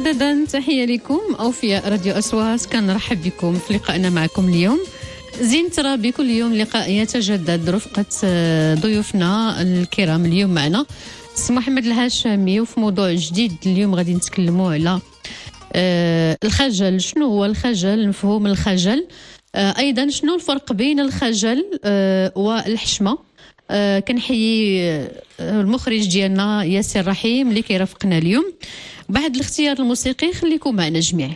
مجددا تحية لكم أوفياء راديو أصوات، كنرحب بكم في لقائنا معكم اليوم. زين ترى بكل يوم لقاء يتجدد رفقة ضيوفنا الكرام. اليوم معنا سي محمد الهاشمي، وفي موضوع جديد اليوم غادي نتكلموا على الخجل. شنو هو الخجل؟ مفهوم الخجل، أيضا شنو الفرق بين الخجل والحشمة. كنحيي المخرج ديالنا ياسر رحيم اللي كيرافقنا اليوم. بعد الاختيار الموسيقي خليكم معنا جميعا.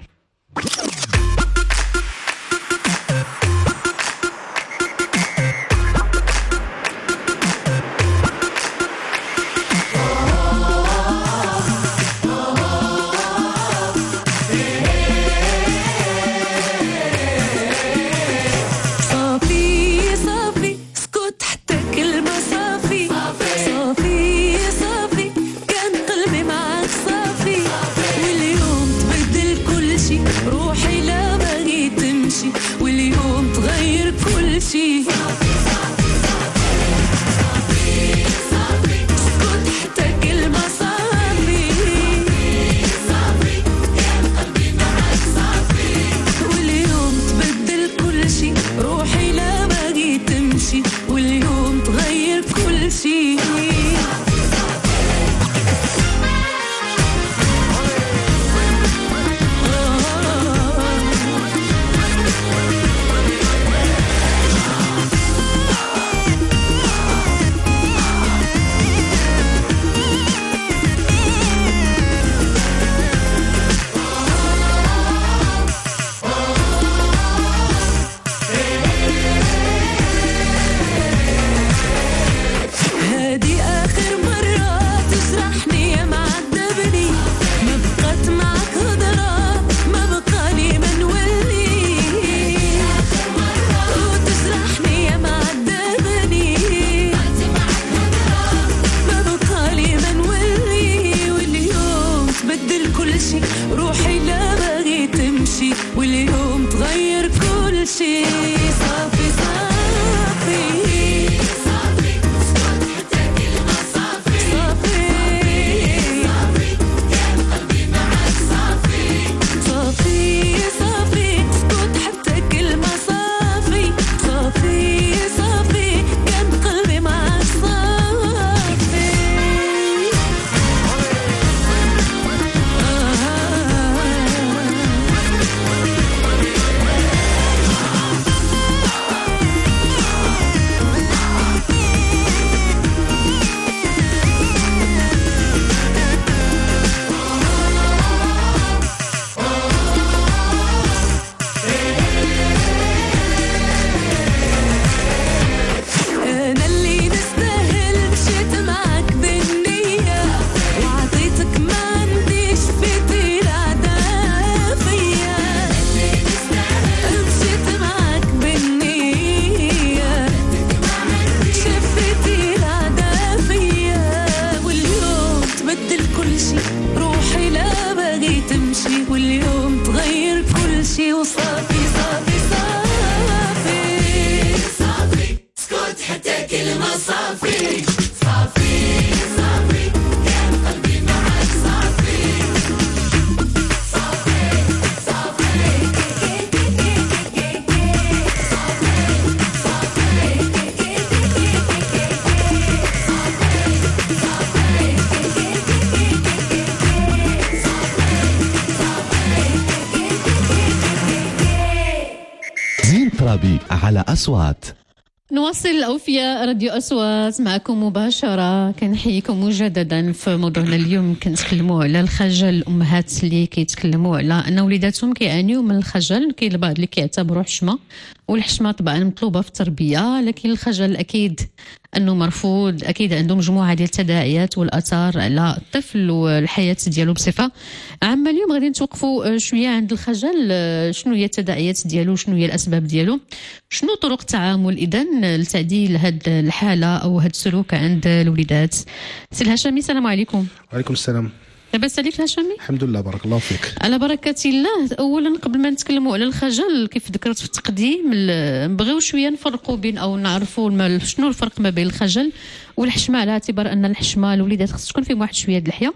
على أصوات. نواصل أوفياء راديو أصوات معكم مباشرة. كنحييكم مجددا في موضوعنا اليوم. كنتكلموا على الخجل. الأمهات اللي كيتكلموا على أن وليداتهم كيعانيوا من الخجل. كاين البعض اللي كيعتبروه حشمة، والحشمة طبعا مطلوبة في التربية، لكن الخجل أكيد أنه مرفوض. أكيد عنده مجموعة ديال التداعيات والآثار على الطفل والحياة ديالو بصفة عامة. اليوم غادي نتوقفوا شوية عند الخجل. شنو هي التداعيات ديالو، شنو هي الأسباب ديالو، شنو طرق التعامل إذن لتعديل هاد الحالة أو هاد السلوك عند الوليدات. سي الهاشمي، السلام عليكم. وعليكم السلام. لاباس عليك الهاشمي؟ الحمد لله، بارك الله فيك. على بركة الله. أولا قبل ما نتكلموا على الخجل كيف ذكرت في التقديم، نبغيو شوية نفرقوا بين أو نعرفوا شنو الفرق ما بين الخجل والحشمة، على اعتبار أن الحشمة الوليدات خص تكون فيهم واحد شوية د الحياة.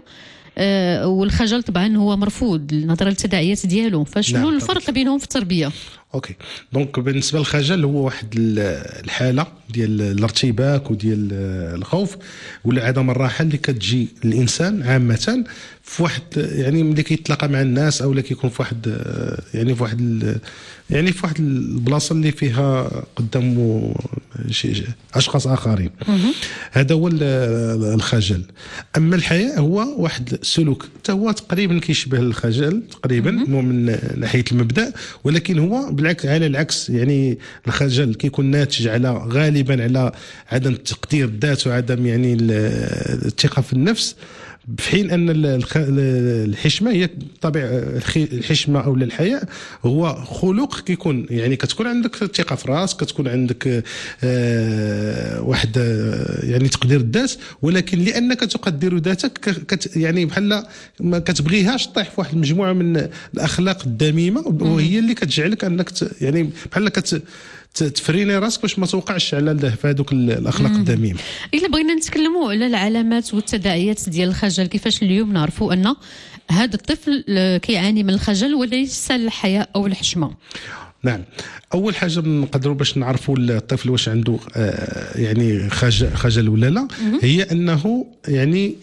والخجل طبعا هو مرفوض نظرا للتداعيات ديالو. فشنو نعم، الفرق بينهم في التربيه؟ اوكي، دونك بالنسبه للخجل هو واحد الحاله ديال الارتباك وديال الخوف ولا عدم الراحه اللي كتجي الانسان عامه في واحد يعني ملي كيتلاقى مع الناس او كيكون في واحد يعني في واحد البلاصه اللي فيها قدامه شي اشخاص اخرين. هذا هو الخجل. اما الحياء هو واحد السلوك حتى هو تقريبا كيشبه الخجل تقريبا من ناحيه المبدا، ولكن هو بالعكس على العكس. يعني الخجل كيكون ناتج على غالبا على عدم تقدير الذات وعدم يعني الثقه في النفس، في حين ان الحشمه هي طبيعه الحشمه او الحياء هو خلق كيكون يعني كتكون عندك ثقه في راسك، كتكون عندك واحد يعني تقدير الذات، ولكن لانك تقدر ذاتك يعني بحال ما كتبغيهاش طيح في واحد المجموعه من الاخلاق الذميمه، وهي اللي كتجعلك انك يعني بحال تفريني راسك باش ما توقعش على هذوك الاخلاق الذميمه. الا بغينا نتكلموا على العلامات والتداعيات ديال الخجل، كيفاش اليوم نعرفوا ان هذا الطفل كيعاني من الخجل وليس الحياء او الحشمه؟ نعم، اول حاجه نقدروا باش نعرفوا الطفل واش عنده يعني خجل ولا لا، هي انه يعني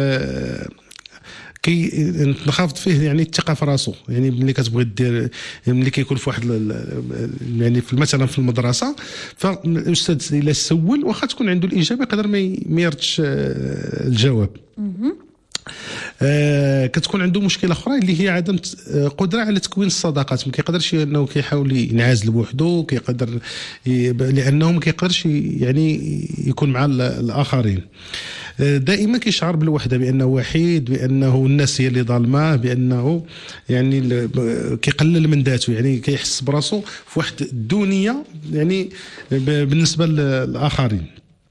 نخافض فيه يعني الثقه في راسو. يعني ملي كتبغي دير ملي كيكون في واحد يعني مثلا في المدرسه، فالاستاذ الا سول واخا تكون عنده الاجابه يقدر ما يردش الجواب. كتكون عنده مشكله اخرى اللي هي عدم قدره على تكوين الصداقات. ما كيقدرش انه كيحاول ينعزل بوحده، كيقدر لانه ما كيقدرش يعني يكون مع الاخرين. دائما كيشعر بالوحده، بانه وحيد، بانه الناس هي اللي ظالماه، بانه يعني كيقلل من ذاته، يعني كيحس براسو في واحد الدونيه يعني بالنسبه للاخرين.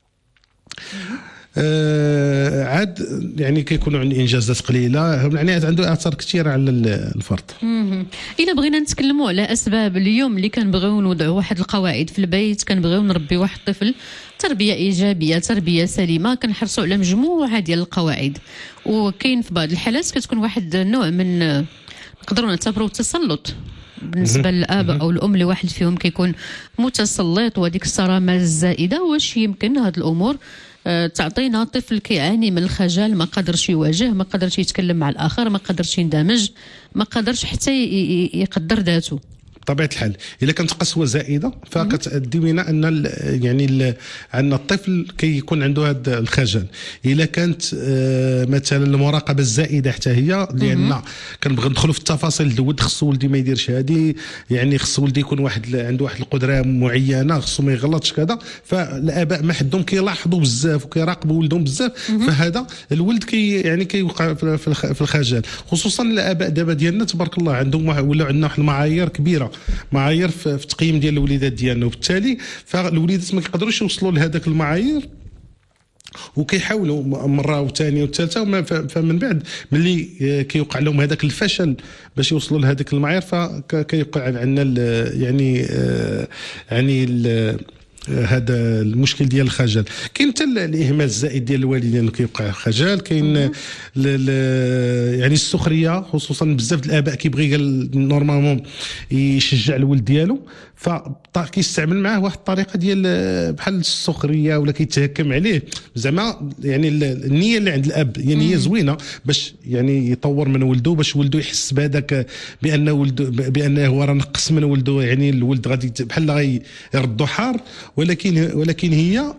عاد يعني كيكونوا عندي انجازات قليله، يعني عنده اثار كثيره على الفرد. الا بغينا نتكلموا على اسباب اليوم اللي كنبغيو نوضعوا واحد القواعد في البيت، كنبغيو نربي واحد الطفل تربيه ايجابيه، تربيه سليمه، كنحرصوا على مجموعه ديال القواعد، وكاين في بعض الحالات كتكون واحد النوع من نقدروا نعتبروه التسلط بالنسبه للاب او الام، لواحد فيهم كيكون متسلط وديك الصرامه الزائده. واش يمكن هاد الامور تعطينا طفل كيعاني من الخجل، ما قدرش يواجه، ما قدرش يتكلم مع الاخر، ما قدرش يندمج، ما قدرش حتى يقدر ذاته؟ بطبيعه الحال الا كانت قسوه زائده فكتؤدي بنا ان يعني عندنا الطفل كيكون عنده هذا الخجل. الا كانت مثلا المراقبه الزائده حتى هي، لان كنبغي ندخلوا في التفاصيل. الولد خصو ولدي ما يديرش هذه، يعني خصو ولدي يكون عنده واحد القدره معينه، خصو ما يغلطش كذا. فالاباء ما حدهم كيلاحظوا بزاف وكيراقبوا ولدهم بزاف، فهذا الولد يعني كيوقع في الخجل. خصوصا الاباء دابا ديالنا تبارك الله عندهم ولا عندنا واحد المعايير كبيره، معايير في التقييم ديال الوليدات ديالنا، وبالتالي فالوليدات ما كيقدروش يوصلوا لهذاك المعايير، وكيحاولوا مره وثانيه وثالثه، فمن بعد ملي كيوقع لهم هذاك الفشل باش يوصلوا لهذاك المعايير فكيوقع عندنا يعني هذا المشكل ديال الخجل. كاين حتى الاهمال الزائد ديال الوالدين كيوقع خجل. كاين يعني السخريه، خصوصا بزاف الاباء كيبغي نورمالمون يشجع الولد ديالو، فكيستعمل معاه واحد الطريقه ديال بحال السخريه ولا كيتهكم عليه. زعما يعني النيه اللي عند الاب هي نيه زوينه باش يعني يطور من ولده، باش ولده يحس بهذاك بانه هو راه نقص من ولده، يعني الولد غادي بحال غيردو حار، ولكن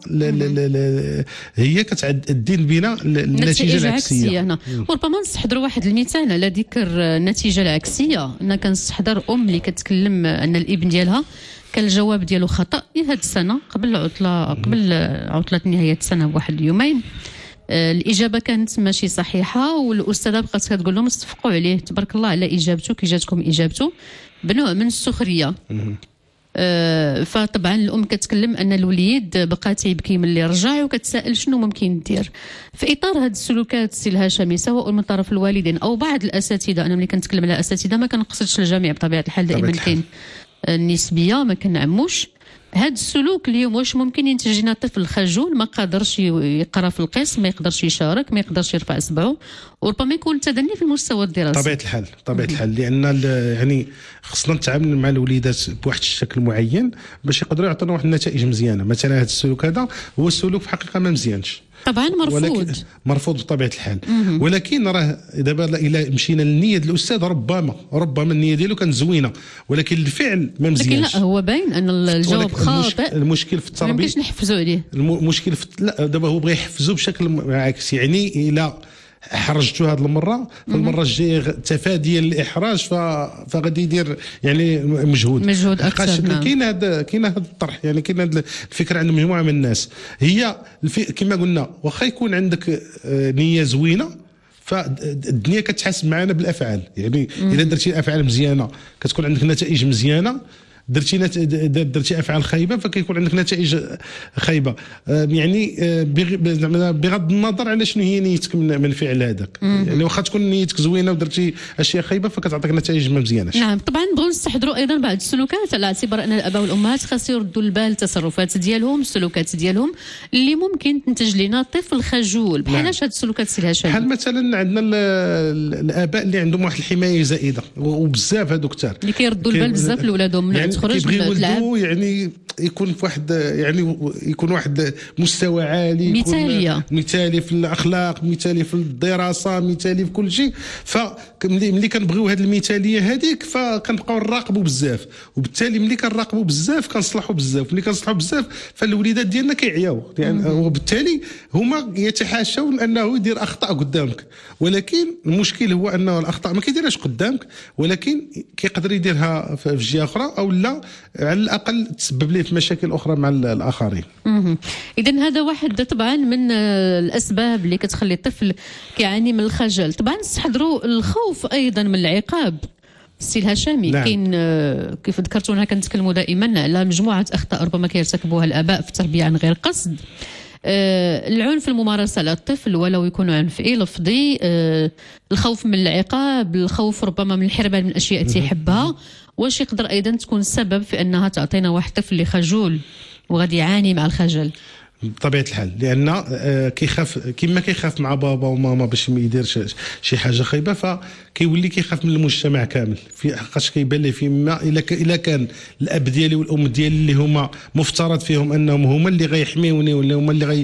هي كتعدي بنا النتيجه العكسيه هنا. وربما نستحضروا واحد المثال على ذكر النتيجه العكسيه. انا كنستحضر ام اللي كتكلم ان الابن ديالها كان الجواب ديالو خطا هذه السنه قبل عطله نهايه السنه بواحد اليومين. الاجابه كانت ماشي صحيحه، والاستاذه بقات كتقول لهم استفقوا عليه تبارك الله على اجابته، كي جاتكم اجابته بنوع من السخريه. فطبعا الام كتكلم ان الوليد بقى تيبكي ملي رجع، وكتسائل شنو ممكن دير في اطار هذه السلوكات. سي الهاشمي سواء من طرف الوالدين او بعض الاساتذه، انا ملي كنتكلم على الاساتذه ما كنقصدش الجميع بطبيعه الحال، دائما كاين النسبيه ما كنعموش هذا السلوك اليوم. واش ممكن ينتج لنا طفل خجول ما قادرش يقرا في القسم، ما يقدرش يشارك، ما يقدرش يرفع اصبعه، وربما يكون تدني في المستوى الدراسي؟ طبيعه الحال لان يعني خصنا نتعامل مع الوليدات بواحد الشكل معين باش يقدروا يعطونا واحد النتائج مزيانه. مثلا هذا السلوك هذا هو السلوك في الحقيقه ما مزيانش، طبعا مرفوض بطبيعه الحال. ولكن راه دابا الا مشينا للنيه ديال الاستاذ ربما النيه ديالو كانت زوينه، ولكن الفعل ما مزيانش. لكن لا، هو باين ان الجواب خاطئ. المشكل في التربيه ما يمكنش نحفزوا عليه. المشكل لا، دابا هو بغى يحفزوا بشكل عكس. يعني الى حرجتو هذه المره، فالمره الجايه تفاديا للاحراج فغادي يدير يعني مجهود اكثر. كاين هذا الطرح، يعني كاين هذه الفكره عند مجموعه من الناس. هي كما قلنا واخا يكون عندك نيه زوينه فالدنيا كتحاسب معنا بالافعال. يعني اذا درتي افعال مزيانه كتكون عندك نتائج مزيانه، درتي افعال خايبه فكيكون عندك نتائج خايبه. يعني بغض النظر على شنو هي نيتك من فعل هذاك. يعني واخا تكون نيتك زوينه ودرتي اشياء خايبه فكتعطيك نتائج ما مزياناش. نعم طبعا نبغيو نستحضروا ايضا بعض السلوكات على اعتبار ان الاباء والامهات خاص يردوا البال التصرفات ديالهم، السلوكات ديالهم اللي ممكن تنتج لنا طفل خجول. بحال اش هاد السلوكات سي الهشام؟ بحال مثلا عندنا الاباء اللي عندهم واحد الحمايه زائده وبزاف هذوك كثار اللي كيردوا البال بزاف لاولادهم. يعني كيبغي ولدو يعني يكون في واحد، يعني يكون واحد مستوى عالي، مثالي في الاخلاق، مثالي في الدراسه، مثالي في كل شيء. فملي كنبغيو هذه المثاليه هذيك فكنبقاو نراقبوا بزاف، وبالتالي ملي كنراقبوا بزاف كنصلحوا بزاف. ملي كنصلحوا بزاف فالوليدات ديالنا كيعياو، يعني وبالتالي هما يتحاشون انه يدير اخطاء قدامك. ولكن المشكل هو انه الاخطاء ما كيديرهاش قدامك، ولكن كيقدر يديرها في جهه اخرى، او لا على الاقل تسبب ليه في مشاكل اخرى مع الاخرين. اذا هذا واحد طبعا من الاسباب اللي كتخلي الطفل كيعاني من الخجل. طبعا نستحضروا الخوف ايضا من العقاب. السي الهشامي نعم. كاين كيف ذكرتونا كنتكلموا دائما على مجموعه اخطاء ربما كيرتكبوها الاباء في التربيه عن غير قصد. العنف الممارسة على الطفل ولو يكون عنف لفظي، الخوف من العقاب، الخوف ربما من الحرمان من الأشياء تيحبها. واش يقدر أيضا تكون السبب في أنها تعطينا واحد طفل اللي خجول وغادي يعاني مع الخجل؟ بطبيعه الحال لان كيخاف كما كيخاف مع بابا وماما باش ما يديرش شي حاجه خايبه، فكيولي كيخاف من المجتمع كامل. في حقاش كيبان ليه فيما الا كان الاب ديالي والام ديالي اللي هما مفترض فيهم انهم هما اللي غيحميوني ولا هما اللي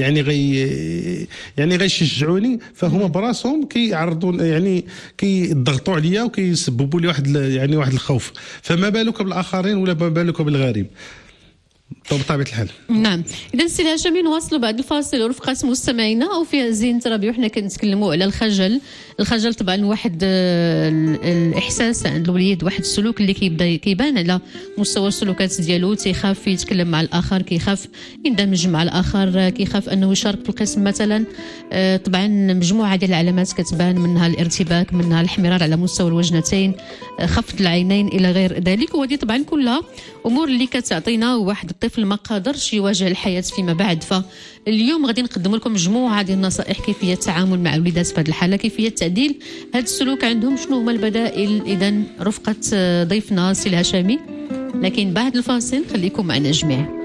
يعني غيشجعوني، فهما براسهم كيعرضون يعني كيضغطوا عليا وكيسببوا لي واحد الخوف. فما بالك بالاخرين ولا ما بالك بالغريب بطبيعة الحال. نعم. إذا سي الهشامي نواصلوا بعد الفاصل ورفقات مستمعينا وفي زينة ربيع وحنا كنتكلموا على الخجل طبعا واحد الإحساس عند الوليد، واحد السلوك اللي كيبان على مستوى السلوكات ديالو. تيخاف يتكلم مع الآخر، كيخاف يندمج مع الآخر، كيخاف أنه يشارك في القسم مثلا. طبعا مجموعة ديال العلامات كتبان، منها الارتباك، منها الاحمرار على مستوى الوجنتين، خفض العينين إلى غير ذلك. وهذه طبعا كلها أمور اللي كتعطينا واحد الطفل ما قادرش يواجه الحياة فيما بعد. فاليوم غادي نقدم لكم مجموعة ديال النصائح كيفية التعامل مع الوليدات في هذه الحالة، كيفية تعديل هذا السلوك عندهم، شنو هما البدائل. إذا رفقة ضيفنا سي الهشامي، لكن بعد الفاصل خليكم معنا جميع.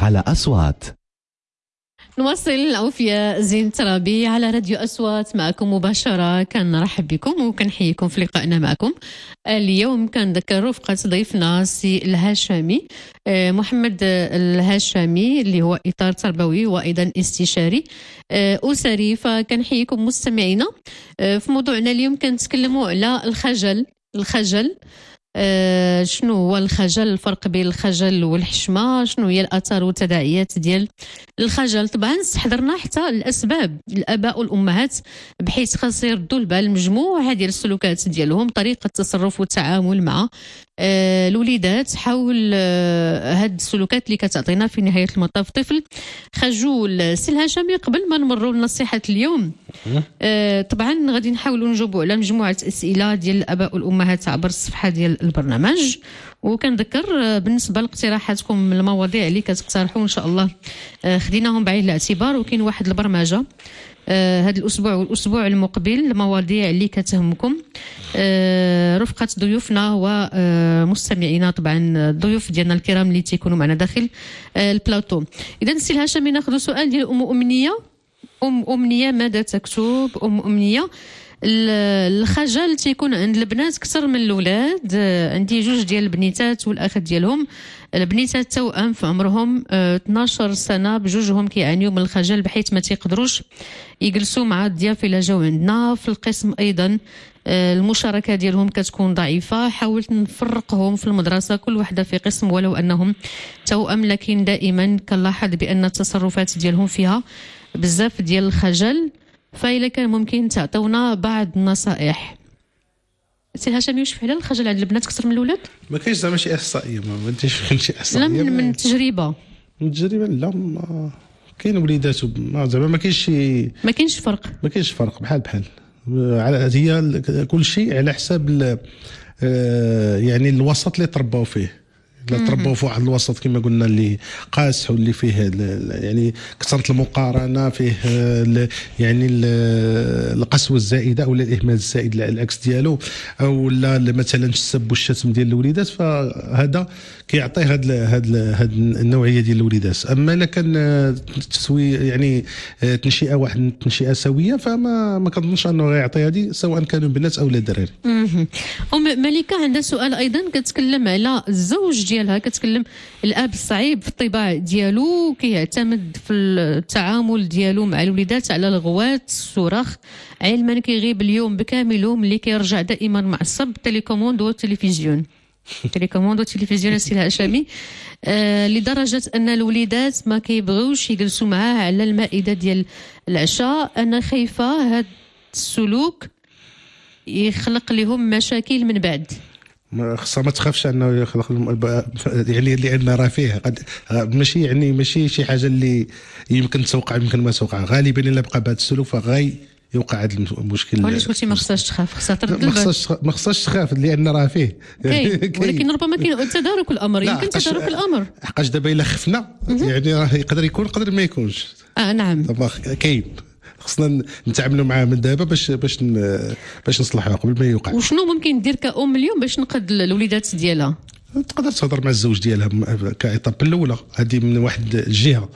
على أصوات. نواصل الأوفياء زين ترابي على راديو أصوات معكم مباشرة. كنرحب بكم وكنحييكم في لقائنا معكم اليوم. كنذكر رفقة ضيفنا سي الهاشمي محمد الهاشمي اللي هو إطار تربوي وأيضا استشاري أسري. فكنحييكم مستمعينا. في موضوعنا اليوم كنتكلموا على الخجل. شنو هو الخجل، الفرق بين الخجل والحشمة، شنو هي الآثار والتداعيات ديال الخجل. طبعا استحضرنا حتى الأسباب الآباء والأمهات بحيث خاص يردوا البال مجموعة ديال السلوكات ديالهم، طريقة التصرف والتعامل مع الوليدات حول هاد السلوكات اللي كتعطينا في نهاية المطاف طفل خجول. سي الهاشمي، قبل ما نمروا لنصيحة اليوم طبعا غادي نحاولوا نجاوبوا على مجموعة أسئلة ديال الآباء والأمهات عبر الصفحة ديال البرنامج. وكنذكر بالنسبة لاقتراحاتكم المواضيع اللي كتقترحوا إن شاء الله خديناهم بعين الاعتبار، وكاين واحد البرمجة هذا الأسبوع والأسبوع المقبل المواضيع اللي كتهمكم رفقة ضيوفنا ومستمعينا، طبعا الضيوف ديالنا الكرام اللي تيكونوا معنا داخل البلاطو. إذا سي الهاشمي ناخذ سؤال ديال أم أمنية ماذا تكتب؟ أم أمنية، الخجل تيكون عند البنات أكثر من الأولاد. عندي جوج ديال البنيتات والأخ ديالهم، البنيتات توأم في عمرهم 12 سنة، بجوجهم كيعانيوا من الخجل بحيث ما تيقدروش يجلسوا مع الضياف إلا جاو عندنا. في القسم أيضا المشاركة ديالهم كتكون ضعيفة. حاولت نفرقهم في المدرسة كل وحدة في قسم ولو أنهم توأم، لكن دائما كنلاحظ بأن التصرفات ديالهم فيها بزاف ديال الخجل. فإلا كان ممكن تعطونا بعض النصائح. سي الهاشمي، واش فعلا الخجل عند البنات أكثر من الأولاد؟ ما كاينش زعما شي احصائيه، ما كاينش شي احصائيه. لا من التجربه. من التجربه لا، كاين وليدات زعما ما كاينش فرق بحال هي كل شيء على حساب يعني الوسط اللي تربوا فيه. لا تربوا في واحد الوسط كما قلنا اللي قاسح واللي فيه يعني كثرة المقارنه، فيه يعني القسوه الزائده او الاهمال الزائد العكس ديالو، او لا مثلا السب والشتم ديال الوليدات، فهذا كيعطي هاد النوعيه ديال الوليدات. اما الا كان تسوي يعني تنشئه سويه، فما كنظنش انه غيعطي هذه سواء كانوا بنات او لا دراري. ام ملكه عندها سؤال ايضا، كتكلم على الزوج ديالها، كتكلم الاب صعيب في الطباع ديالو، كيعتمد في التعامل ديالو مع الوليدات على الغوات الصراخ، علما كيغيب اليوم بكامله ملي كيرجع دائما معصب. تيليكوموند والتلفزيون سي الهاشمي لدرجه ان الوليدات ما كيبغيوش يجلسوا معاه على المائده ديال العشاء. انا خايفه هذا السلوك يخلق لهم مشاكل من بعد. خصها ما تخافش انه يخلق يعني لان راه فيه ماشي شي حاجه اللي يمكن توقع يمكن ما توقع. غالبا الا بقى بهذا السلوك فغاي يوقع هذا المشكل. علاش قلتي ما خصهاش تخاف؟ خصها ترد البال. ما خصهاش تخاف لان راه فيه ولكن ربما كاين تدارك الامر. يمكن تدارك الامر حقاش دابا الا خفنا يعني راه يقدر يكون يقدر ما يكونش. نعم كاين خصنا نتعاملوا معاه من دابا باش نصلحوها قبل ما يوقع. وشنو ممكن دير كأم اليوم باش نقد الوليدات ديالها؟ تقدر تهضر مع الزوج ديالها كإطاب الاولى، هذه من واحد الجهه.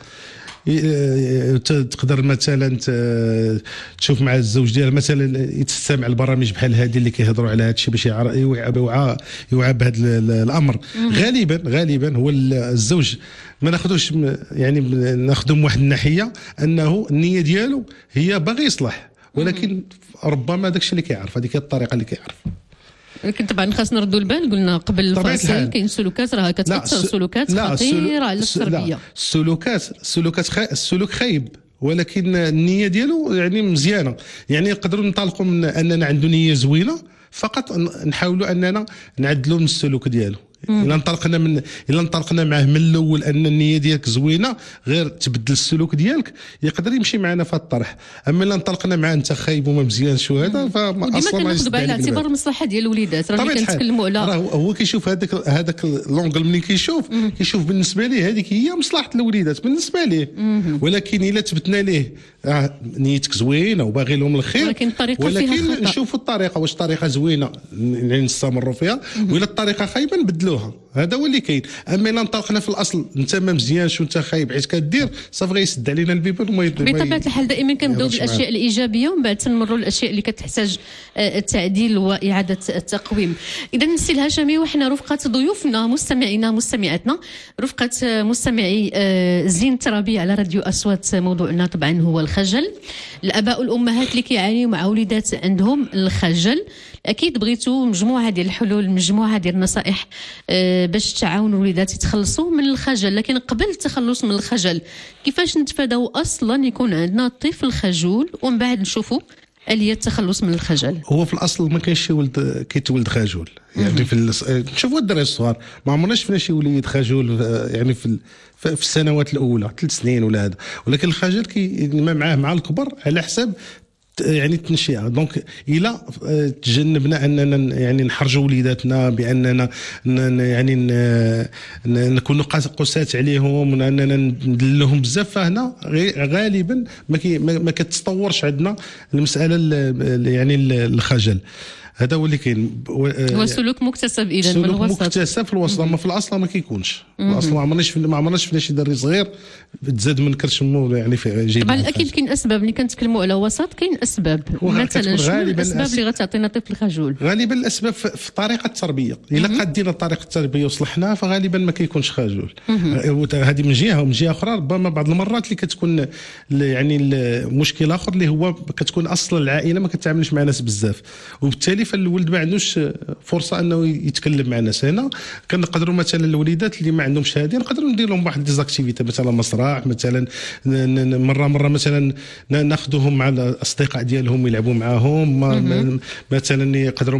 تقدر مثلا تشوف مع الزوج ديالها مثلا تستمع البرامج بحال هذه اللي كيهضروا على هذا الشيء باش يوعى بهذا الامر. غالبا هو الزوج ما ناخذوش يعني ناخذوا من واحد الناحيه انه النيه ديالو هي باغي يصلح، ولكن ربما داكشي اللي كيعرف، هذيك هي الطريقه اللي كيعرف. لكن طبعا خاصنا نردوا البال، قلنا قبل الفاصل كاين سلوكات راه كتاثر، سلوكات خطيره على التربيه. السلوك خايب، ولكن النيه ديالو يعني مزيانه. يعني نقدروا ننطلقوا من اننا عنده نيه زوينه، فقط نحاولوا اننا نعدلوا من السلوك ديالو. الا انطلقنا معاه من الاول ان النيه ديالك زوينه، غير تبدل السلوك ديالك يقدر يمشي معنا في الطرح. اما الا انطلقنا معاه انت خايب وما مزيانش وهذا فما اصلا ما كناخذوا بعين الاعتبار المصلحه ديال الوليدات. راه كنتكلموا على هو كيشوف هذاك لونغل ملي كيشوف بالنسبه ليه هذيك هي مصلحه الوليدات بالنسبه ليه. ولكن الا تبتنا ليه نيتك زوينه وباغي لهم الخير، ولكن نشوفوا الطريقه، واش الطريقه زوينه نستمروا فيها، ولا الطريقه خايبه نبدلوها. هذا هو اللي كاين. اما الا نطرقنا في الاصل انت ما مزيانش وانت خايب عيت كدير صافي غيسد علينا البيبان بطبيعه الحال دائما كنبداو بالاشياء الايجابيه ومن بعد تنمروا الاشياء اللي كتحتاج التعديل واعاده التقويم. اذا السي الهاشمي وحنا رفقه ضيوفنا مستمعينا مستمعاتنا رفقه مستمعي زين ترابي على راديو اصوات. موضوعنا طبعا هو الخجل. الاباء والامهات اللي كيعانيوا مع وليدات عندهم الخجل اكيد بغيتوا مجموعه ديال الحلول مجموعه ديال النصائح باش تعاونوا الوليدات يتخلصوا من الخجل. لكن قبل التخلص من الخجل كيفاش نتفاداو اصلا يكون عندنا طفل خجول ومن بعد نشوفوا آلية التخلص من الخجل؟ هو في الاصل ما كاينش شي ولد كيتولد خجول يعني نشوفوا الدراري الصغار ما عمرنا شفنا شي وليد خجول يعني في السنوات الاولى 3 سنين ولا هذا. ولكن الخجل معاه مع الكبر على حساب يعني التنشئه. دونك الى تجنبنا اننا يعني نحرجوا وليداتنا باننا يعني نكونوا قسات عليهم واننا ندلهم بزاف، فهنا غالبا ما كتطورش عندنا المساله يعني الخجل. هذا هو اللي كاين. هو سلوك مكتسب اذا من الوسط. سلوك مكتسب في الوسط، اما في الاصل ما كيكونش. في الاصل ما عمرناش شفنا شي دري صغير تزاد من كرشمو يعني في جيب. طبعا اكيد كاين اسباب. ملي كنتكلموا على وسط كاين اسباب، مثلا شنو الاسباب اللي غتعطينا طفل خجول؟ غالبا الاسباب في طريقه التربيه. الا قدينا طريقه التربيه وصلحناها فغالبا ما كيكونش خجول. هذه من جهه، ومن جهه اخرى ربما بعض المرات اللي كتكون يعني المشكل اخر اللي هو كتكون اصلا العائله ما كتعاملش مع ناس بزاف، وبالتالي فالولد ما عندوش فرصه انه يتكلم مع الناس. هنا كنقدروا مثلا الوليدات اللي ما عندهمش هذه نقدروا ندير لهم واحد ديزاكتيفيتي، مثلا مسرح، مثلا مره مثلا ناخذوهم مع الاصدقاء ديالهم يلعبوا معاهم، مثلا يقدروا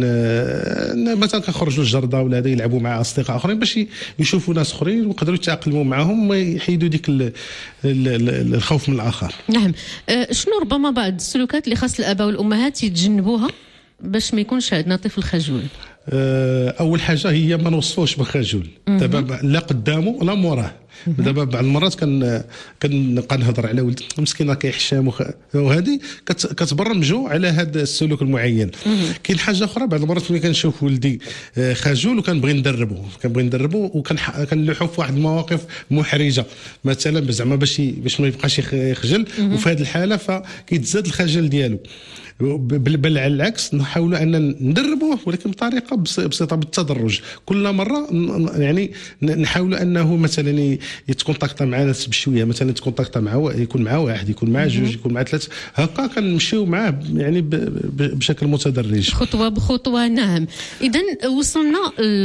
مثلا كنخرجوا الجرده ولا هذا يلعبوا مع اصدقاء اخرين باش يشوفوا ناس اخرين ويقدروا يتاقلموا معاهم ويحيدوا ديك الخوف من الاخر. نعم. شنو ربما بعض السلوكات اللي خاص الاباء والامهات يتجنبوها باش ما يكونش عندنا طفل خجول؟ اول حاجه هي ما نوصفوش بخجول دابا لا قدامه لا موراه. دابا بعض المرات كنبقى نهضر على ولد مسكين كيحشام وهذه كتبرمجوا على هذا السلوك المعين. كاين حاجه اخرى بعض المرات ملي كنشوف ولدي خجول وكنبغي ندربه وكنلوحوا في واحد المواقف محرجه مثلا زعما باش ما يبقاش يخجل، وفي هذه الحاله فكيتزاد الخجل ديالو. بل على العكس نحاولوا ان ندربوه ولكن بطريقه بسيطه بالتدرج. كل مره يعني نحاولوا انه مثلا يتكونتاكت مع ناس بشويه، مثلا يتكونتاكت مع يكون مع واحد، يكون مع جوج، يكون مع ثلاث، هكا كنمشيو معاه يعني بشكل متدرج خطوه بخطوه. نعم. اذا وصلنا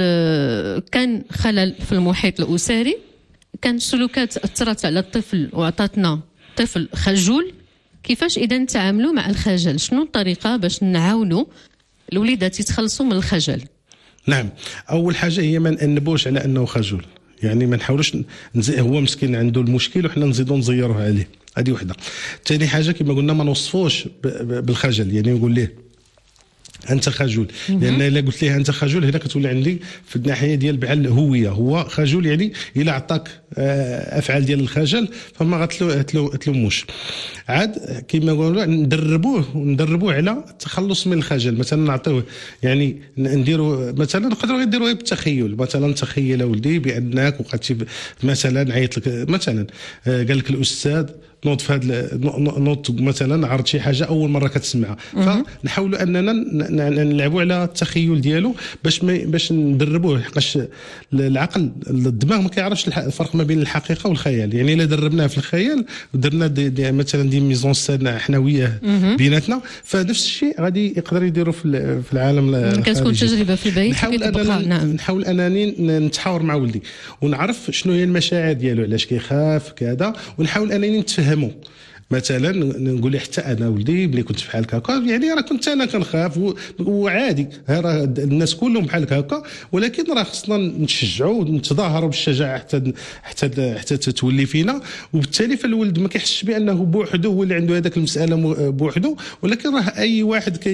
كان خلل في المحيط الاسري، كان سلوكات اثرت على الطفل وعطاتنا طفل خجول. كيفاش اذا نتعاملوا مع الخجل؟ شنو الطريقه باش نعاونوا الوليدات يتخلصوا من الخجل؟ نعم. اول حاجه هي ما نأنبوش على انه خجول، يعني ما نحاولوش هو مسكين عنده المشكل وحنا نزيدوا نزيروه عليه. هذه وحده. ثاني حاجه كما قلنا ما نوصفوش بالخجل، يعني نقول ليه انت خجول، لان الا قلت ليه انت خجول هنا كتولي عندي في الناحيه ديال بحال الهويه. هو خجول يعني الا عطاك افعال ديال الخجل فما غتلوموش. عاد كما نقولوا ندربوه على التخلص من الخجل. مثلا نعطيوه يعني نديروا مثلا نقدروا نديروه بالتخيل. مثلا تخيل ولدي بانك وقعتي مثلا عيط لك مثلا قال لك الاستاذ نوض في هذا نوض مثلا عرض شي حاجه اول مره كتسمعها، فنحاولوا اننا نلعبوا على التخيل ديالو باش ندربوه. حقاش العقل الدماغ ما كيعرفش الفرق ما بين الحقيقه والخيال. يعني الا دربناه في الخيال ودرنا مثلا دي ميزون سان حنويه بيناتنا، فنفس الشيء غادي يقدر يديروا في العالم كتكون تجربه في البيت. نحاول انني نتحاور مع ولدي ونعرف شنو هي المشاعر ديالو، علاش كيخاف كذا، ونحاول انني نتفهمه. مثلا نقول حتى انا ولدي ملي كنت بحال هكا يعني راه كنت انا كنخاف وعادي، راه الناس كلهم بحال هكا، ولكن راه خصنا نشجعوا ونتظاهروا بالشجاعه حتى تولي فينا. وبالتالي فالولد ما كيحسش بانه بوحده هو اللي عنده هذاك المساله بوحده، ولكن راه اي واحد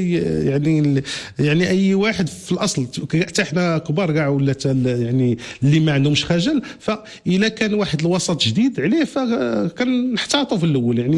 يعني اي واحد في الاصل حتى حنا كبار كاع ولا يعني اللي ما عندهمش خجل، فاذا كان واحد الوسط جديد عليه فكنحتاطوا في الاول. يعني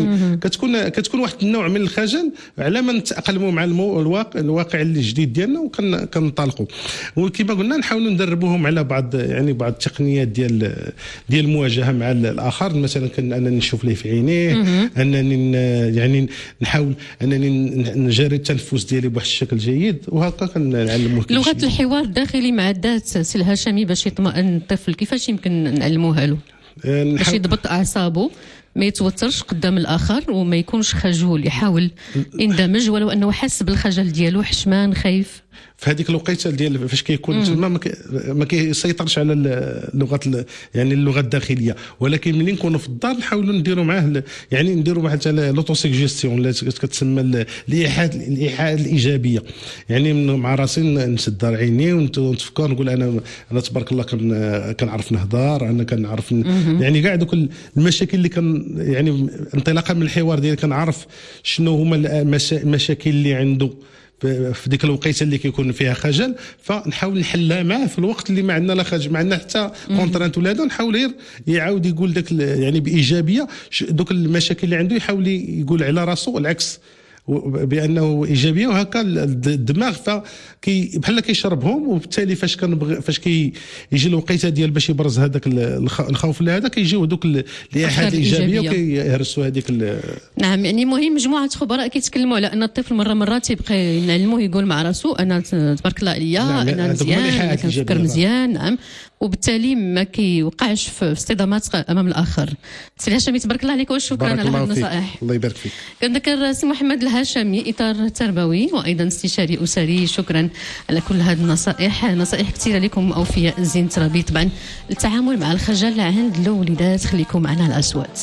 كتكون واحد النوع من الخجل على ما نتاقلموا مع الواقع اللي جديد ديالنا وكنطلقوا. وكما قلنا نحاولوا ندربوهم على بعض التقنيات ديال المواجهه مع الاخر، مثلا انني نشوف ليه في عينيه، انني يعني نحاول انني نجري التنفس ديالي بواحد الشكل جيد، وهكا كنعلموه لغه الحوار الداخلي مع الذات سي الهاشمي باش يطمئن الطفل، كيفاش يمكن نعلموها له باش يضبط اعصابه، ما يتوترش قدام الاخر وما يكونش خجول، يحاول يندمج ولو انه حس بالخجل ديالو، حشمان خايف في هذيك الوقيته ديال فاش كيكون تما ما كيسيطرش على اللغه الداخليه. ولكن ملي نكونوا في الدار نحاولوا نديروا معاه نديروا مثلا لوتو سيجيستيون اللي كتسمى الايحاء الايجابيه، مع راسي نسد عيني ونتفكر نقول انا تبارك الله كنعرف نهضر، انا كنعرف كاع دوك المشاكل اللي انطلاقا من الحوار ديالي كنعرف شنو هما المشاكل اللي عنده في ديك الوقيته اللي كيكون فيها خجل، فنحاول نحلها معاه في الوقت اللي ما عندنا لا خجل، ما عندنا حتى كونترانت ولا هذا، نحاول غير يعاود يقول داك بايجابيه دوك المشاكل اللي عنده، يحاول يقول على راسو العكس بانه ايجابيه، وهكا الدماغ بحال كيشربهم، وبالتالي فاش كيجي الوقيته ديال باش يبرز هذاك الخوف اللي هذا كيجيو دوك الايحاءات الايجابيه وكيهرسوا هذيك نعم. مهم مجموعه خبراء كيتكلموا على ان الطفل مره تيبقى نعلموه يقول مع راسو انا تبارك الله عليا، نعم، انا مزيان، انا كنفكر مزيان، نعم، وبالتالي ما كيوقعش في اصطدامات امام الاخر. سي الهاشمي تبارك الله عليك وشكرا على هذه النصائح. الله يبارك فيك. كنذكر سي محمد الهاشمي، اطار تربوي وايضا استشاري اسري، شكرا على كل هذه النصائح. نصائح كثيره لكم اوفياء زين ترابي طبعا التعامل مع الخجل عند الوليدات. خليكم معنا على الاصوات.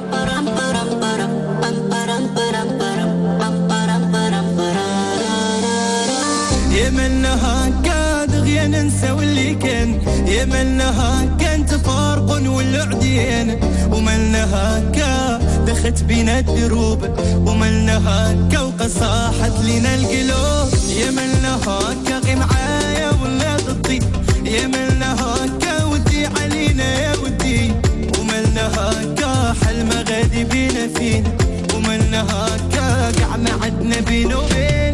يمنها دغيا ننسى واللي كان، يمنها كان تفارق والعديان، وملنا هكا دخت بينا الدروب، وملنا هكا وقصاحت لنا القلوب، يملنا هكا غي معايا ولا ضدي، يملنا هكا ودي علينا يا ودي، وملنا هكا حل ما غادي بينا فينا، وملنا هكا قاع ما عدنا بينا وبين.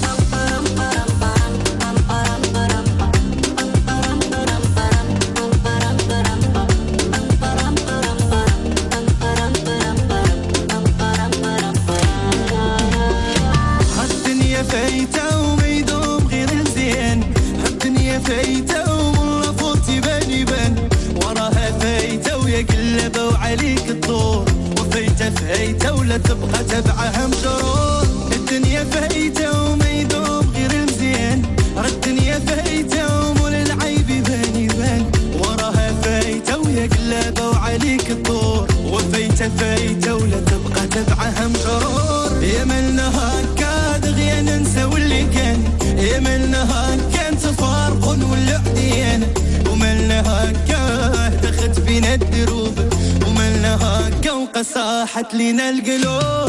فايته وما يدوم غير الزين، هالدنيا فايته والله فوتي بان وراها فايته ويا قلبه وعليك الدور، وفايته فايته ولا تبقى تبعها مجرور، الدنيا فايته وما يدوم غير الزين، الدنيا فايته ومول العيب يبان وراها فايته ويا قلبه وعليك الدور، وفايته فايته ولا تبقى تبعها مجرور، يملنا هكا دغيا ننسى واللي كان، يملنا هكا تفارق والعديان، وملنا هكا دخت بينا الدروب، وملنا هكا وقصاحت لنا القلوب.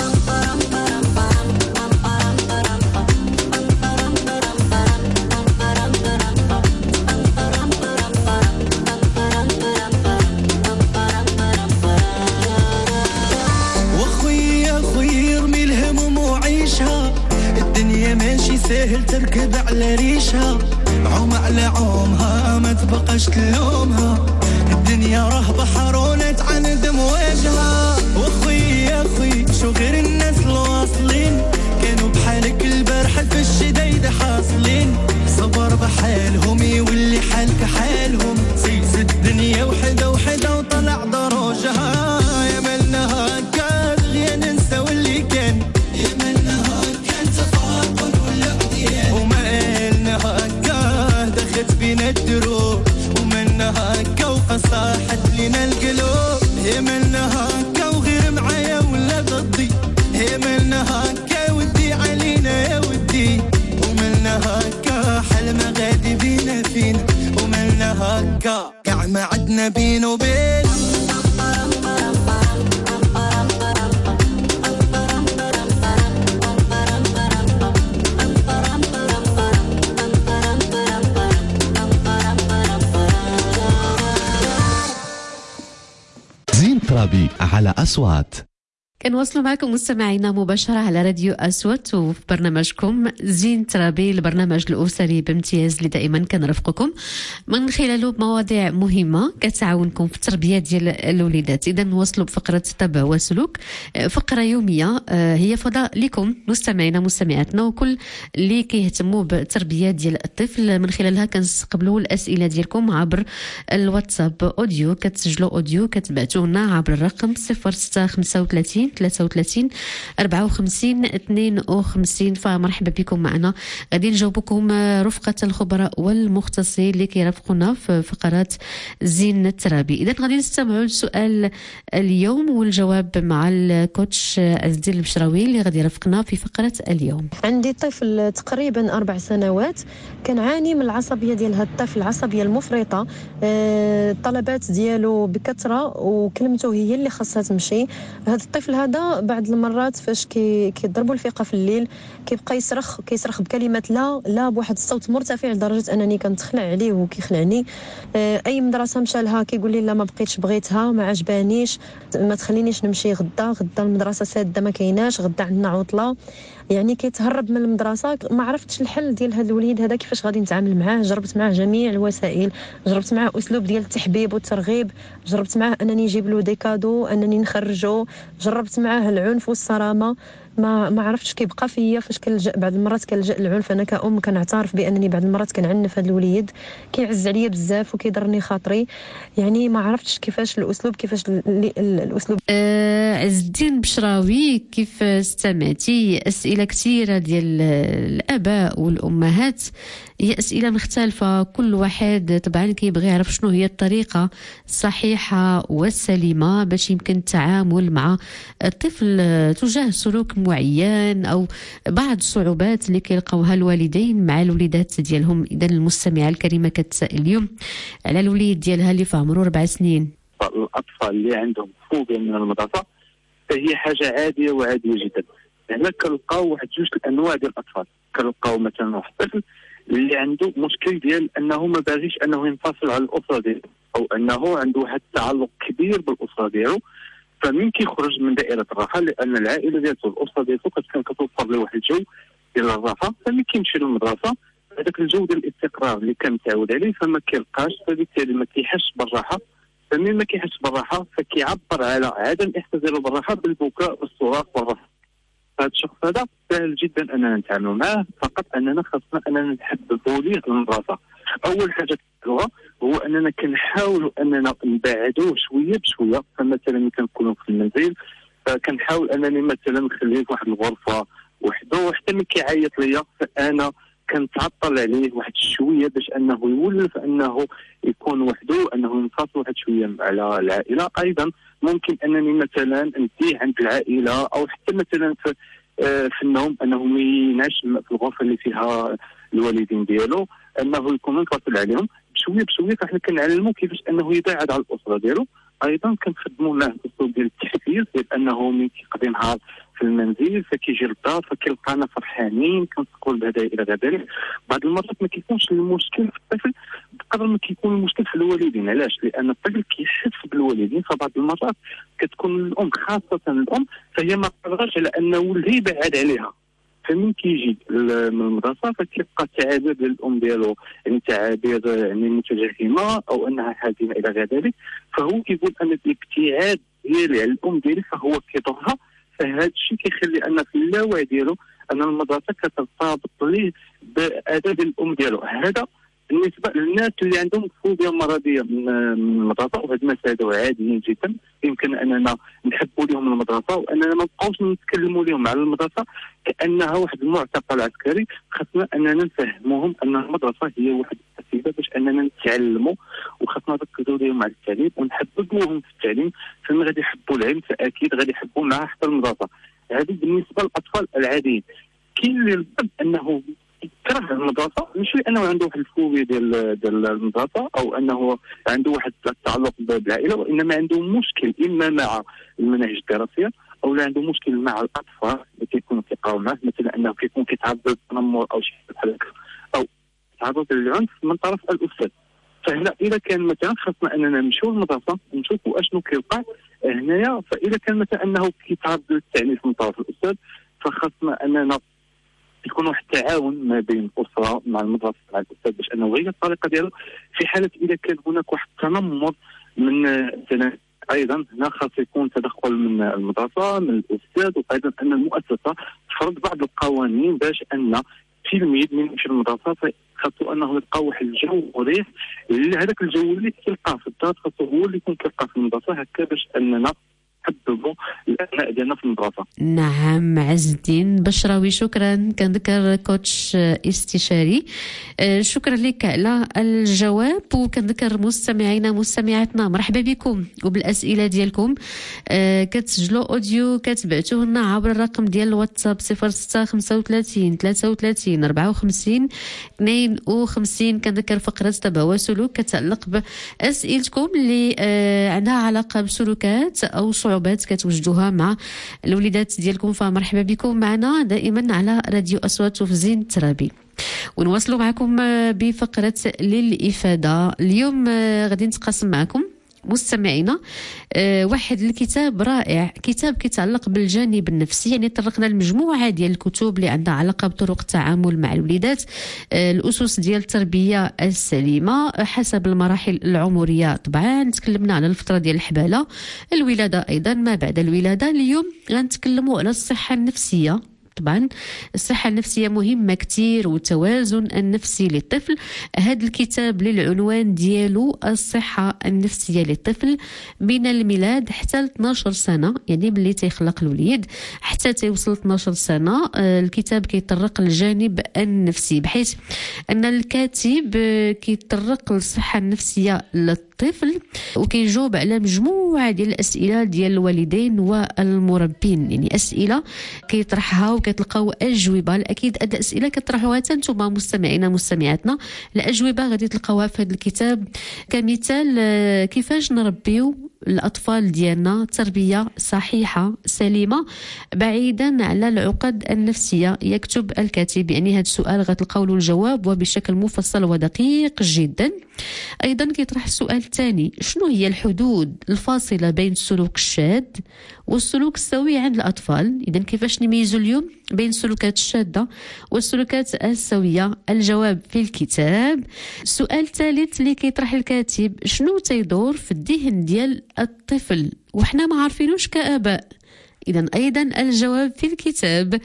الدنيا ماشي سهل تركب على ريشها، عوم على عومها ما تبقاش تلومها، الدنيا راه بحر ونتعند مواجهها، واخويا اخوي شو غير الناس الواصلين، كانوا بحالك البارح في الشدايد حاصلين، صبر بحالهم يولي حالك حالهم، سيس الدنيا وحده وطلع دروجها، يملنا هكا دغيا ننسى واللي كان، يملنا ومالنا هكا دخت بينا الدروب، ومالنا هكا وقصاحت لنا القلوب، يمالنا هكا وغير معايا ولا ضدي، يمالنا هكا ودي علينا يا ودي، ومالنا هكا حل ما غادي بينا فينا، ومالنا هكا كاع ما عدنا بين وبين. ترابي على أصوات. كنواصلوا معكم مستمعينا مباشرة على راديو أصوات وفي برنامجكم زين ترابي، البرنامج الأسري بامتياز اللي دائما كنرافقكم من خلاله بمواضيع مهمة كتعاونكم في التربية ديال الوليدات. إذا نواصلوا بفقرة تبع وسلوك، فقرة يومية هي فضاء لكم مستمعينا مستمعاتنا وكل اللي كيهتموا بالتربية ديال الطفل. من خلالها كنستقبلوا الأسئلة ديالكم عبر الواتساب أوديو، كتسجلوا أوديو كتبعتوه لنا عبر الرقم 0635 33 54 52. فمرحبا بكم معنا، غادي نجاوبكم رفقة الخبراء والمختصين اللي كيرافقونا في فقرات زين الترابي. إذا غادي نستمعوا لسؤال اليوم والجواب مع الكوتش عز الدين البشراوي اللي غادي يرافقنا في فقرة اليوم. عندي طفل تقريبا 4 سنوات كنعاني من العصبية ديال هذا الطفل، العصبية المفرطة، الطلبات ديالو بكثرة وكلمته هي اللي خاصها تمشي. هذا الطفل هذا بعض المرات فاش كيضربوا الفيقة في الليل كيبقى كيصرخ بكلمات لا بواحد الصوت مرتفع لدرجة أنني كنتخلع عليه وكيخلعني. أي مدرسة مشى لها كيقول لي لا ما بقيتش بغيتها، ما عجبانيش، ما تخلينيش نمشي غدا المدرسة سادة ما كايناش، غدا عندنا عطلة. يعني كيتهرب من المدرسة. ما عرفتش الحل ديال هذا الوليد هذا كيفاش غادي نتعامل معاه. جربت معاه جميع الوسائل، جربت معاه اسلوب ديال التحبيب والترغيب، جربت معاه انني نجيب له دي كادو، انني نخرجه، جربت معاه العنف والصرامه. ما عرفتش كيبقى فيا فاش كنلجا بعض المرات كنلجا للعنف. انا كأم كنعترف بانني بعض المرات كنعنف هذا الوليد، كيعز عليا بزاف وكيضرني خاطري. يعني ما عرفتش كيفاش الاسلوب، كيفاش الاسلوب. عز الدين بشراوي، كيف استمعتي اسئله كثيره ديال الاباء والامهات، هي اسئله مختلفه، كل واحد طبعا كيبغي يعرف شنو هي الطريقه الصحيحه والسليمه باش يمكن التعامل مع الطفل تجاه سلوك معين او بعض الصعوبات اللي كيلقاوها الوالدين مع الوليدات ديالهم. اذا المستمعه الكريمه كتسائل اليوم على الوليد ديالها اللي في عمره 4 سنين. الاطفال اللي عندهم فوبيا من المدرسه فهي حاجه عاديه وعاديه جدا. هنا كنلقاو واحد 2 الانواع ديال الاطفال. كنلقاو مثلا واحد الطفل اللي عنده مشكل ديال انه ما باغيش انه ينفصل على الاسره ديالو، او انه عنده واحد التعلق كبير بالاسره ديالو. فمن كيخرج من دائره الراحه، لان العائله ديالته الاسره ديالته كتكون كتوفر له واحد الجو ديال الراحه، فمن كيمشي للمدرسه هذاك الجو ديال الاستقرار اللي كان متعود عليه فما كيلقاش، فبالتالي ما كيحسش بالراحه. فمن ما كيحسش بالراحه فكيعبر على عدم الاحساس ديالو بالراحه بالبكاء والصراخ والرفض. هذا الشخص هذا سهل جدا اننا نتعاملوا معه، فقط اننا خاصنا اننا نحببوا ليه المدرسه. اول حاجه كنعملوها هو اننا كنحاولوا اننا نبعدوه شويه بشويه. فمثلا ملي كنكونوا في المنزل فكنحاول انني مثلا نخليه في واحد الغرفه وحده، وحتى ملي كيعيط ليا فانا كنتعطل عليه واحد شويه باش انه يولف انه يكون وحده، انه ينفصل واحد شويه على العائله. ايضا ممكن انني مثلا نديه عند العائله، او حتى مثلا في النوم انه ما ينعش في الغرفه اللي فيها الوالدين ديالو، انه يكون منفصل عليهم بشويه بشويه. فاحنا كنعلمو كيفاش انه يبعد على الاسره ديالو. ايضا كنخدموا معاه اسلوب ديال التحفيز، ديال انه ملي كيقضي نهار في المنزل فكيجي للدار فكيلقانا فرحانين كنتقول بهذا الى ذلك. بعض المرات ما كيكونش المشكل في الطفل بقدر ما كيكون المشكل في الوالدين. علاش؟ لان الطفل كيحس بالوالدين، فبعض المرات كتكون الام، خاصه الام، فهي ما قادراش على ان ولدها يبعد عليها. فمن كيجي من المدرسه فكيبقى التعابير ديال الام ديالو، يعني تعابير يعني متجهمه او انها حزينه الى ذلك، فهو كيقول ان الابتعاد ديالي على الام ديالي فهو كيضرها. فهذا الشيء كيخلي ان في اللاوعي ديالو ان المدرسه كترتبط ليه باداب الام ديالو. هذا بالنسبه للناس اللي عندهم فوبيا مرضيه من المدرسه، وهاد الناس هادو عاديين جدا، يمكن اننا نحبوا لهم المدرسه واننا ما نبقاوش نتكلموا لهم على المدرسه كانها واحد المعتقل عسكري. خاصنا اننا نفهموهم ان المدرسه هي واحد الوسيله باش اننا نتعلموا، وخاصنا نركزوا لهم على التعليم ونحببوهم في التعليم. فمن غادي يحبوا العلم فاكيد غادي يحبوا معاه حتى المدرسه. هذه بالنسبه للاطفال العاديين. كاين اللي انه يكره المدرسه، مش لانه عنده واحد الفوبيا ديال المدرسه او انه عنده واحد التعلق بالعائله، وانما عنده مشكل اما مع المناهج الدراسيه او لا عنده مشكل مع الاطفال اللي كيكونوا كيقراو معاه، مثلا انه كيكون كيتعرض للتنمر او شي بحال هكا، او يتعرض للعنف من طرف الاستاذ. فهنا اذا كان مثلا خاصنا اننا نمشيو للمدرسه نشوفوا اشنو كيوقع هنايا. فاذا كان مثلا انه كيتعرض للتعنيف من طرف الاستاذ فخاصنا اننا يكون واحد التعاون ما بين الاسره مع المدرسه مع الاستاذ باش انه غير الطريقه ديالو. في حاله اذا كان هناك واحد التنمر من التلاميذ ايضا هنا خاص يكون تدخل من المدرسه من الاستاذ، وايضا ان المؤسسه تفرض بعض القوانين باش ان التلميذ من يمشي للمدرسه خاصو انه يلقى واحد الجو مريح. هذاك الجو اللي كيلقاه في الدار خاصو هو اللي يكون كيلقاه في المدرسه، هكا باش اننا نحببوا الابناء ديالنا في المدرسه. نعم عز الدين بشراوي، شكرا. كنذكر كوتش استشاري، شكرا لك على الجواب. وكنذكر مستمعينا مستمعاتنا مرحبا بكم وبالاسئله ديالكم. كتسجلوا اوديو كتبعتوه لنا عبر الرقم ديال الواتساب 0635 33 54 52. كنذكر فقره تبع وسلوك كتعلق باسئلتكم اللي عندها علاقه بسلوكات او صعوبات كتوجدوها مع الوليدات ديالكم. فمرحبا بكم معنا دائما على راديو أصوات وفي زين الترابي. ونواصلوا معكم بفقرة للإفادة. اليوم غادي نتقاسم معكم مستمعينا واحد الكتاب رائع، كتاب كيتعلق بالجانب النفسي. يعني طرقنا لمجموعه ديال الكتب اللي عندها علاقه بطرق التعامل مع الوليدات، الاسس ديال التربيه السليمه حسب المراحل العمريه. طبعا تكلمنا على الفتره ديال الحباله، الولاده، ايضا ما بعد الولاده. اليوم غنتكلموا على الصحه النفسيه. طبعا الصحة النفسية مهمة كتير والتوازن النفسي للطفل. هذا الكتاب للعنوان ديالو الصحة النفسية للطفل من الميلاد حتى 12 سنة، يعني ملي تيخلق الوليد حتى تيوصل 12 سنة. الكتاب كيطرق للجانب النفسي بحيث أن الكاتب كيطرق للصحة النفسية للطفل وكيجاوب على مجموعة ديال الأسئلة ديال الوالدين والمربين. يعني أسئلة كيطرحها وكتلقاو أجوبة. أكيد هاد الأسئلة كتطرحوها نتوما مستمعينا مستمعاتنا، الأجوبة غادي تلقاوها في هذا الكتاب. كمثال كيفاش نربيو الأطفال ديالنا تربية صحيحة سليمة بعيدا على العقد النفسية. يكتب الكاتب يعني هذا السؤال غتلقاو له الجواب وبشكل مفصل ودقيق جدا. أيضا كيطرح السؤال الثاني، شنو هي الحدود الفاصلة بين السلوك الشاذ والسلوك السوي عند الأطفال؟ إذن كيفاش نميزوا اليوم بين السلوكات الشاذة والسلوكات السوية؟ الجواب في الكتاب. السؤال الثالث اللي كيطرح الكاتب، شنو تيدور في الذهن ديال الطفل وحنا ما عارفينوش كآباء؟ إذن أيضا الجواب في الكتاب.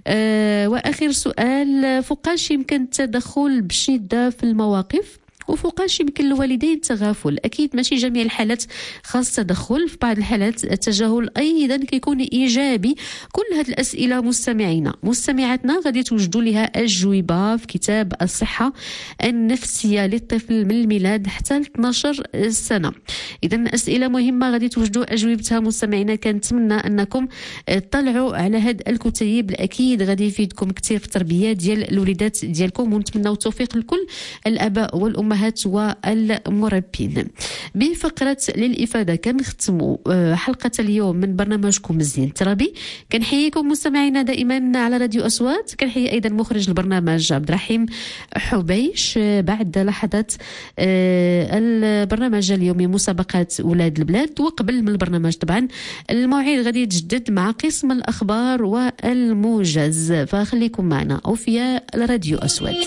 وآخر سؤال، فوقاش يمكن التدخل بشدة في المواقف وفوقاش يمكن الوالدين التغافل؟ أكيد ماشي جميع الحالات خاص تدخل، في بعض الحالات التجاهل أيضا كيكون إيجابي. كل هذه الأسئلة مستمعينا مستمعاتنا غادي توجدوا لها أجوبة في كتاب الصحة النفسية للطفل من الميلاد حتى 12 سنة. إذن أسئلة مهمة غادي توجدوا أجوبتها مستمعينا. كنتمنى أنكم تطلعوا على هذا الكتيب، أكيد غادي يفيدكم كثير في التربية ديال الوليدات ديالكم. ونتمنى التوفيق لكل الآباء والأمهات والمربين. بفقرة للإفادة كنختموا حلقة اليوم من برنامجكم زين الترابي. كنحييكم مستمعينا دائما على راديو أصوات. كنحيي أيضا مخرج البرنامج عبد الرحيم حبيش. بعد لحظات البرنامج اليومي مسابقات أولاد البلاد، وقبل من البرنامج طبعا الموعد غادي يتجدد مع قسم الأخبار والموجز، فخليكم معنا أوفياء راديو أصوات.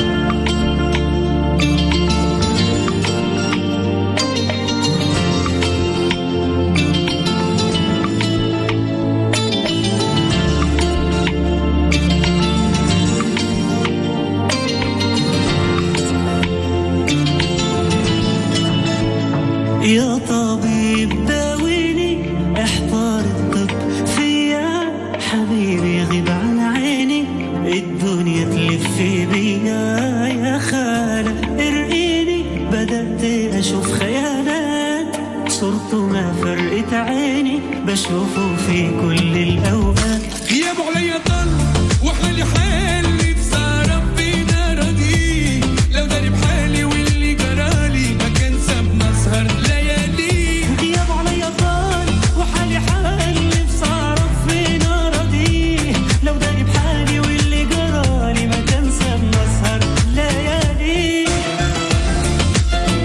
يا طبيب داويني، احضر الطب فيا حبيبي، غيب عن عيني الدنيا تلف بيا. يا خالة ارقيني، بدأت أشوف خيالات صرته ما فرقت عيني، بشوفه في كل الأوقات. غيابه عليا ضل وحالي حالي بصار ربنا راضي، لو داري بحالي واللي جرالي ما كان سابنا سهر ليالي. غيابه عليا ضل وحالي حالي بصار ربنا راضي، لو داري بحالي واللي جرالي ما كان سابنا سهر ليالي.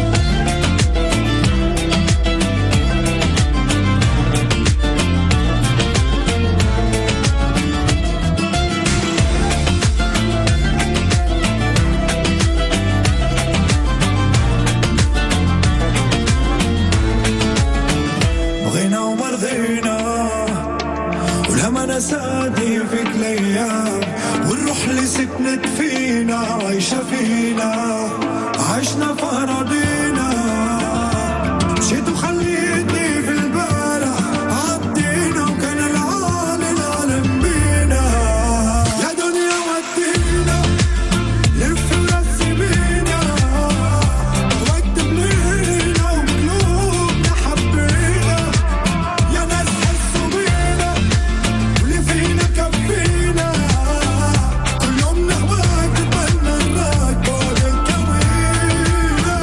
ما نسادي فيك الايام والروح اللي سكنت فينا عايشة فينا عشنا في اراضينا مشيت وخليتني في البارح عدينا وكان العالم بينا يا دنيا ودينا لف ورسي بينا وقت بلينا وبقلوبنا حبينا يا ناس حسوا بينا واللي فينا كفينا كل يوم نهواك تبنى نراك فوق الكوينة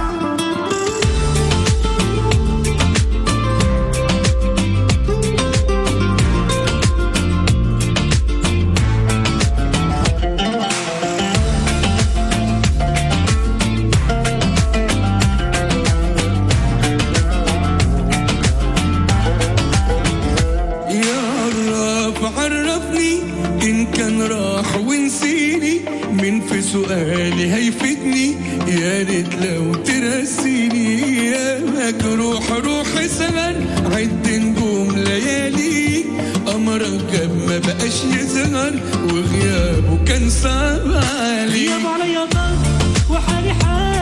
يا رب عرفني إن كان راح ونسيني من في سؤالي هيفيدني يا ريت لو ترسيني يا مجروح روح سهر عد نجوم ليالي أمرك جاب ما بقاش يظهر وغيابه كان صعب علي غياب عليا ضل وحالي حال